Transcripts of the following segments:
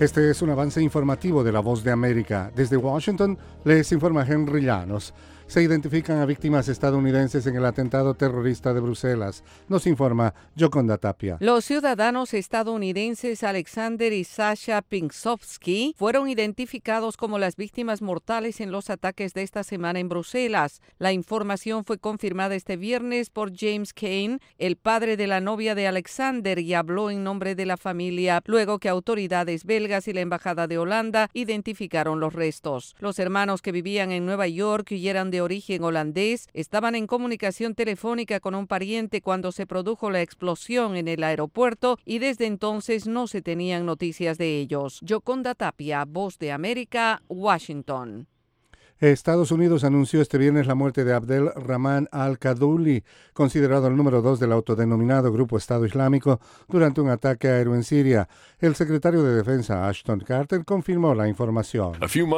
Este es un avance informativo de La Voz de América. Desde Washington les informa Henry Llanos. Se identifican a víctimas estadounidenses en el atentado terrorista de Bruselas. Nos informa Yoconda Tapia. Los ciudadanos estadounidenses Alexander y Sasha Pinksovsky fueron identificados como las víctimas mortales en los ataques de esta semana en Bruselas. La información fue confirmada este viernes por James Kane, el padre de la novia de Alexander, y habló en nombre de la familia luego que autoridades belgas y la Embajada de Holanda identificaron los restos. Los hermanos que vivían en Nueva York y eran de origen holandés estaban en comunicación telefónica con un pariente cuando se produjo la explosión en el aeropuerto y desde entonces no se tenían noticias de ellos. Yoconda Tapia, Voz de América, Washington. Estados Unidos anunció este viernes la muerte de Abdel Rahman al-Kaddouli, considerado el número 2 del autodenominado Grupo Estado Islámico, durante un ataque aéreo en Siria. El secretario de Defensa, Ashton Carter, confirmó la información.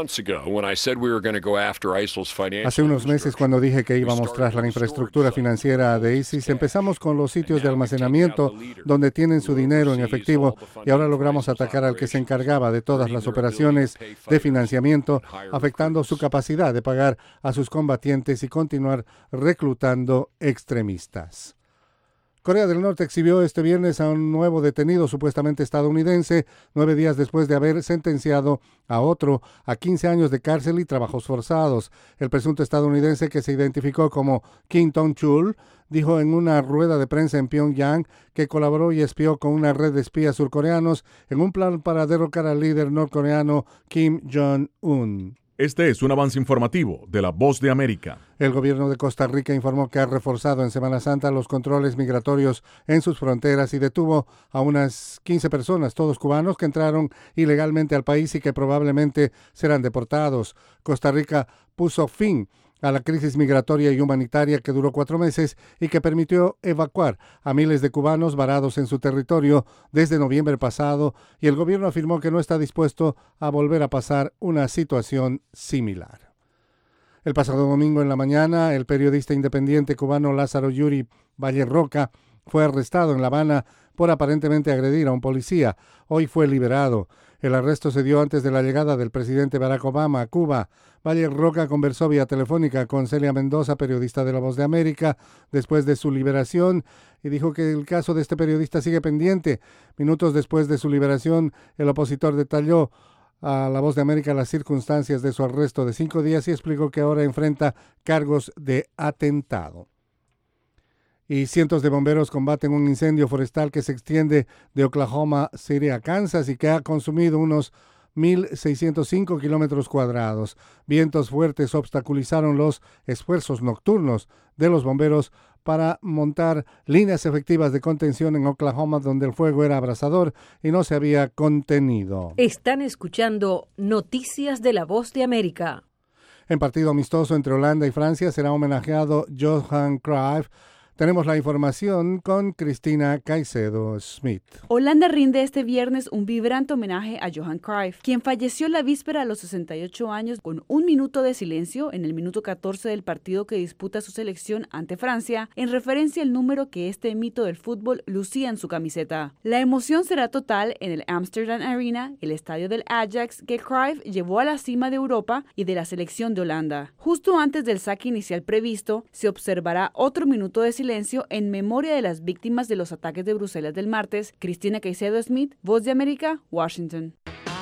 Hace unos meses, cuando dije que íbamos tras la infraestructura financiera de ISIS, empezamos con los sitios de almacenamiento donde tienen su dinero en efectivo y ahora logramos atacar al que se encargaba de todas las operaciones de financiamiento, afectando su capacidad de pagar a sus combatientes y continuar reclutando extremistas. Corea del Norte exhibió este viernes a un nuevo detenido supuestamente estadounidense, 9 días después de haber sentenciado a otro a 15 años de cárcel y trabajos forzados. El presunto estadounidense, que se identificó como Kim Tong-chul, dijo en una rueda de prensa en Pyongyang que colaboró y espió con una red de espías surcoreanos en un plan para derrocar al líder norcoreano Kim Jong-un. Este es un avance informativo de La Voz de América. El gobierno de Costa Rica informó que ha reforzado en Semana Santa los controles migratorios en sus fronteras y detuvo a unas 15 personas, todos cubanos, que entraron ilegalmente al país y que probablemente serán deportados. Costa Rica puso fin a la crisis migratoria y humanitaria que duró 4 meses y que permitió evacuar a miles de cubanos varados en su territorio desde noviembre pasado, y el gobierno afirmó que no está dispuesto a volver a pasar una situación similar. El pasado domingo en la mañana, el periodista independiente cubano Lázaro Yuri Valle Roca fue arrestado en La Habana por aparentemente agredir a un policía. Hoy fue liberado. El arresto se dio antes de la llegada del presidente Barack Obama a Cuba. Valle Roca conversó vía telefónica con Celia Mendoza, periodista de La Voz de América, después de su liberación, y dijo que el caso de este periodista sigue pendiente. Minutos después de su liberación, el opositor detalló a La Voz de América las circunstancias de su arresto de 5 días y explicó que ahora enfrenta cargos de atentado. Y cientos de bomberos combaten un incendio forestal que se extiende de Oklahoma City a Kansas y que ha consumido unos 1.605 kilómetros cuadrados. Vientos fuertes obstaculizaron los esfuerzos nocturnos de los bomberos para montar líneas efectivas de contención en Oklahoma, donde el fuego era abrasador y no se había contenido. Están escuchando Noticias de La Voz de América. En partido amistoso entre Holanda y Francia será homenajeado Johan Cruyff. Tenemos la información con Cristina Caicedo Smith. Holanda rinde este viernes un vibrante homenaje a Johan Cruyff, quien falleció la víspera a los 68 años con un minuto de silencio en el minuto 14 del partido que disputa su selección ante Francia, en referencia al número que este mito del fútbol lucía en su camiseta. La emoción será total en el Amsterdam Arena, el estadio del Ajax que Cruyff llevó a la cima de Europa y de la selección de Holanda. Justo antes del saque inicial previsto, se observará otro minuto de silencio en memoria de las víctimas de los ataques de Bruselas del martes. Cristina Caicedo Smith, Voz de América, Washington.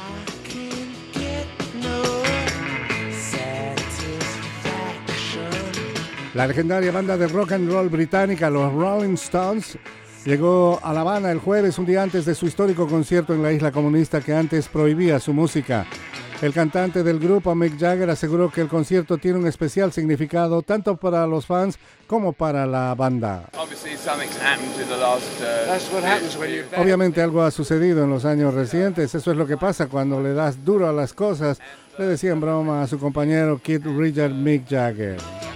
La legendaria banda de rock and roll británica, los Rolling Stones, llegó a La Habana el jueves, un día antes de su histórico concierto en la isla comunista que antes prohibía su música. El cantante del grupo, Mick Jagger, aseguró que el concierto tiene un especial significado tanto para los fans como para la banda. Obviamente algo ha sucedido en los años recientes. Eso es lo que pasa cuando le das duro a las cosas, le decía en broma a su compañero Keith Richards Mick Jagger.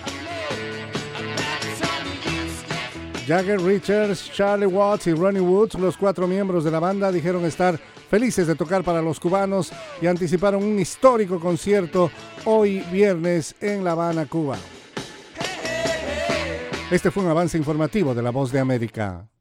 Jagger, Richards, Charlie Watts y Ronnie Wood, los 4 miembros de la banda, dijeron estar felices de tocar para los cubanos y anticiparon un histórico concierto hoy viernes en La Habana, Cuba. Este fue un avance informativo de La Voz de América.